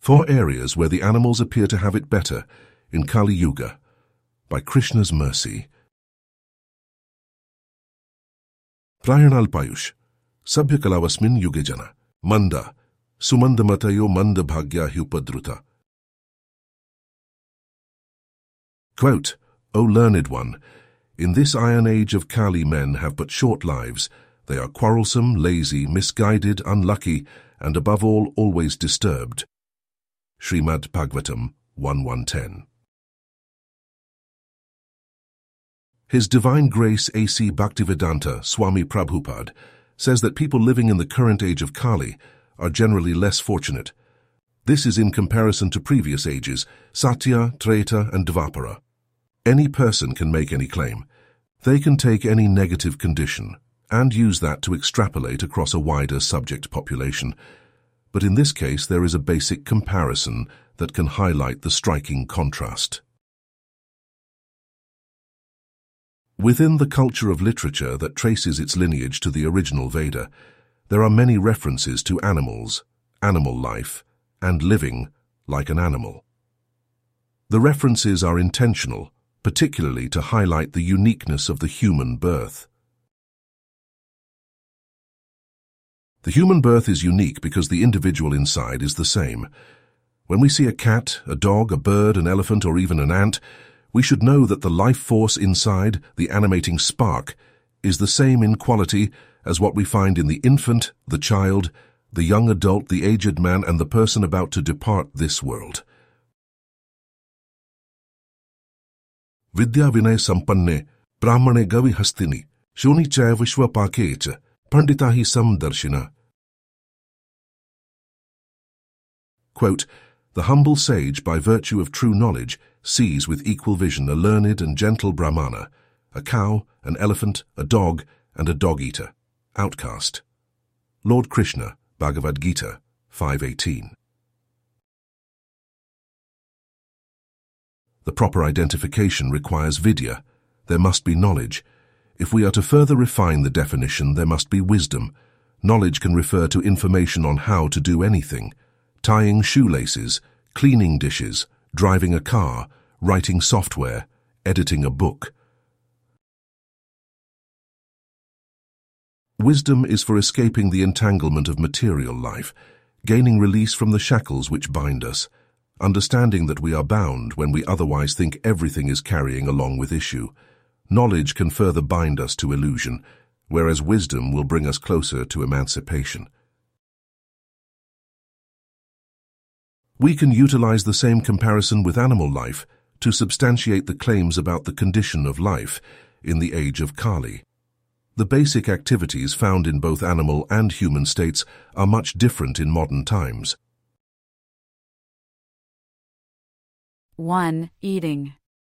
4 areas where the animals appear to have it better in Kali Yuga, by Krishna's mercy. Prayanalpayush, Sabhyakalawasmin Yugejana, Manda, Sumandamatayo Manda Bhagya Hupadruta. Quote, O learned one, in this iron age of Kali men have but short lives. They are quarrelsome, lazy, misguided, unlucky, and above all always disturbed. Srimad Bhagavatam 1.1.10. His Divine Grace A.C. Bhaktivedanta Swami Prabhupada says that people living in the current age of Kali are generally less fortunate. This is in comparison to previous ages, Satya, Treta, and Dvapara. Any person can make any claim. They can take any negative condition and use that to extrapolate across a wider subject population. But in this case, there is a basic comparison that can highlight the striking contrast. Within the culture of literature that traces its lineage to the original Veda, there are many references to animals, animal life, and living like an animal. The references are intentional, particularly to highlight the uniqueness of the human birth. The human birth is unique because the individual inside is the same. When we see a cat, a dog, a bird, an elephant, or even an ant, we should know that the life force inside, the animating spark, is the same in quality as what we find in the infant, the child, the young adult, the aged man, and the person about to depart this world. Vidya Vinay Sampanne, Brahmane Gavi Hastini, Shuni Chaya Vishwa Pakecha, Panditahi Samdarshina. Quote, the humble sage, by virtue of true knowledge, sees with equal vision a learned and gentle Brahmana, a cow, an elephant, a dog, and a dog-eater, outcast. Lord Krishna, Bhagavad Gita 5.18. The proper identification requires vidya. There must be knowledge. If we are to further refine the definition, there must be wisdom. Knowledge can refer to information on how to do anything: tying shoelaces, cleaning dishes, driving a car, writing software, editing a book. Wisdom is for escaping the entanglement of material life, gaining release from the shackles which bind us, understanding that we are bound when we otherwise think everything is carrying along with issue. Knowledge can further bind us to illusion, whereas wisdom will bring us closer to emancipation. We can utilize the same comparison with animal life to substantiate the claims about the condition of life in the age of Kali. The basic activities found in both animal and human states are much different in modern times. 1. Eating.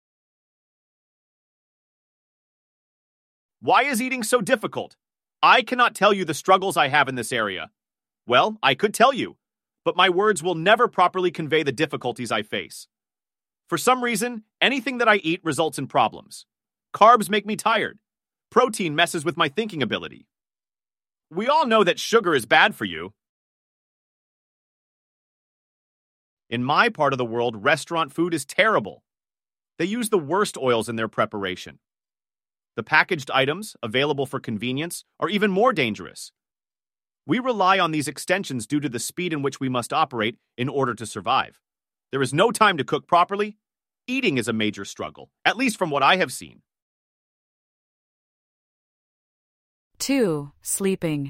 Why is eating so difficult? I cannot tell you the struggles I have in this area. Well, I could tell you, but my words will never properly convey the difficulties I face. For some reason, anything that I eat results in problems. Carbs make me tired. Protein messes with my thinking ability. We all know that sugar is bad for you. In my part of the world, restaurant food is terrible. They use the worst oils in their preparation. The packaged items, available for convenience, are even more dangerous. We rely on these extensions due to the speed in which we must operate in order to survive. There is no time to cook properly. Eating is a major struggle, at least from what I have seen. 2. Sleeping.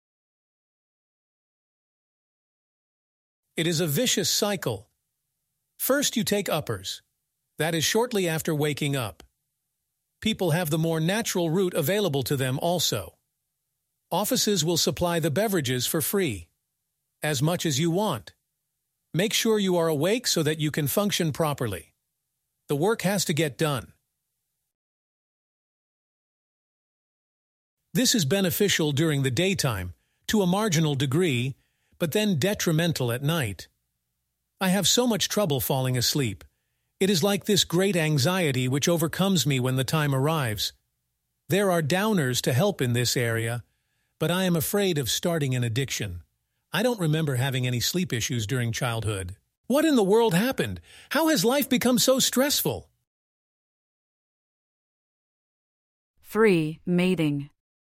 It is a vicious cycle. First you take uppers. That is shortly after waking up. People have the more natural route available to them also. Offices will supply the beverages for free, as much as you want. Make sure you are awake so that you can function properly. The work has to get done. This is beneficial during the daytime, to a marginal degree, but then detrimental at night. I have so much trouble falling asleep. It is like this great anxiety which overcomes me when the time arrives. There are downers to help in this area, but I am afraid of starting an addiction. I don't remember having any sleep issues during childhood. What in the world happened? How has life become so stressful? 3. Mating.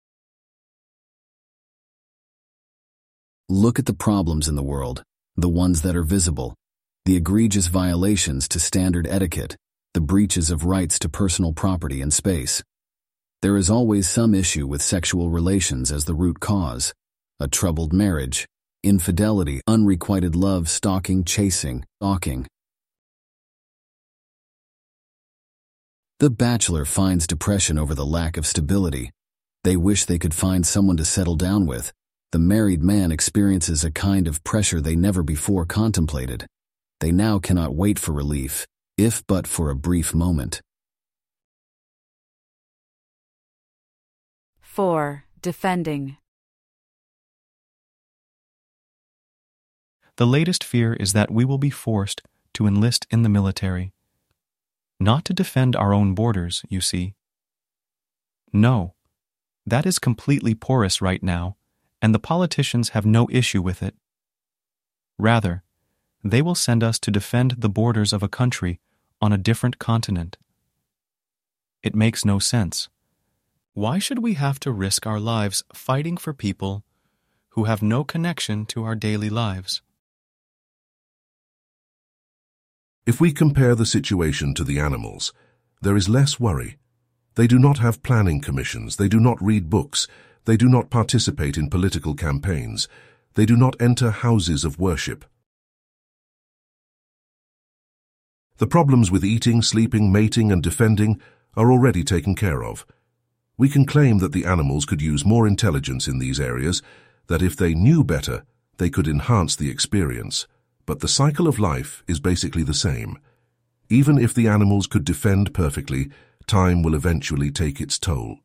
Look at the problems in the world, the ones that are visible, the egregious violations to standard etiquette, the breaches of rights to personal property and space. There is always some issue with sexual relations as the root cause: a troubled marriage, infidelity, unrequited love, stalking, chasing, stalking. The bachelor finds depression over the lack of stability. They wish they could find someone to settle down with. The married man experiences a kind of pressure they never before contemplated. They now cannot wait for relief, if but for a brief moment. 4. Defending. The latest fear is that we will be forced to enlist in the military. Not to defend our own borders, you see. No, that is completely porous right now, and the politicians have no issue with it. Rather, they will send us to defend the borders of a country on a different continent. It makes no sense. Why should we have to risk our lives fighting for people who have no connection to our daily lives? If we compare the situation to the animals, there is less worry. They do not have planning commissions, they do not read books, they do not participate in political campaigns, they do not enter houses of worship. The problems with eating, sleeping, mating, and defending are already taken care of. We can claim that the animals could use more intelligence in these areas, that if they knew better, they could enhance the experience. But the cycle of life is basically the same. Even if the animals could defend perfectly, time will eventually take its toll.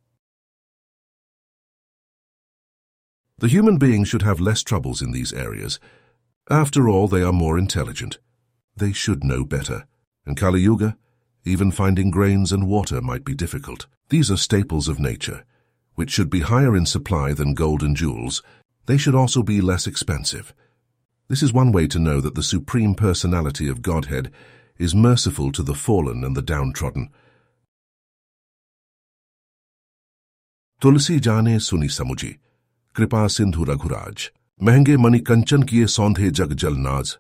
The human being should have less troubles in these areas. After all, they are more intelligent. They should know better. In Kali Yuga, even finding grains and water might be difficult. These are staples of nature, which should be higher in supply than gold and jewels. They should also be less expensive. This is one way to know that the Supreme Personality of Godhead is merciful to the fallen and the downtrodden. तुलसी जाने सुनी समुझी, कृपा सिंधु रघुराज, महंगे मणि कंचन किए सौंधे जग जल नाज.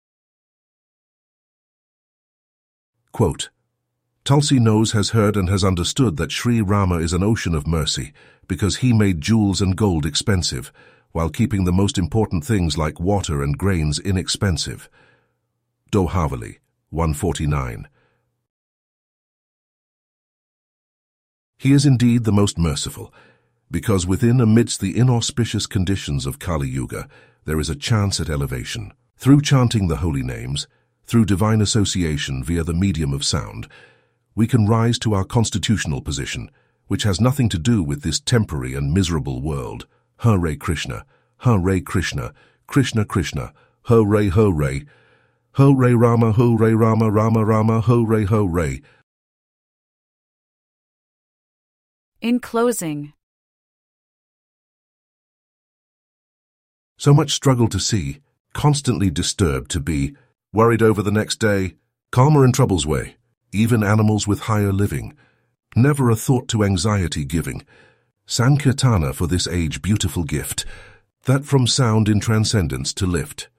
Quote, Tulsi knows, has heard, and has understood that Sri Rama is an ocean of mercy because he made jewels and gold expensive, while keeping the most important things like water and grains inexpensive. Dohavali, 149. He is indeed the most merciful, because within, amidst the inauspicious conditions of Kali Yuga, there is a chance at elevation. Through chanting the holy names, through divine association via the medium of sound, we can rise to our constitutional position, which has nothing to do with this temporary and miserable world. Hare Krishna, Hare Krishna, Krishna Krishna, Hare Hare, Hare Rama, Hare Rama, Rama Rama, Hare Hare. In closing, so much struggle to see, constantly disturbed to be, worried over the next day, calmer in trouble's way, even animals with higher living, never a thought to anxiety giving. Sankirtana for this age beautiful gift, that from sound in transcendence to lift.